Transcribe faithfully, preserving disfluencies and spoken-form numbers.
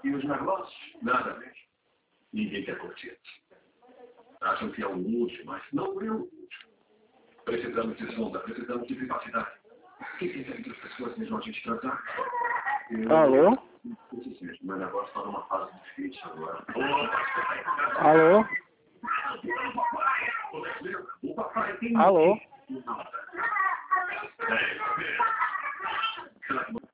E os negócios? Nada mesmo. Ninguém quer curtir. Acham que é um luxo, mas não é um luxo. Precisamos de sonda, precisamos de privacidade. O que quiserem que as pessoas vejam a gente tratar? Alô? Mas agora está numa fase difícil agora. Alô? Alô?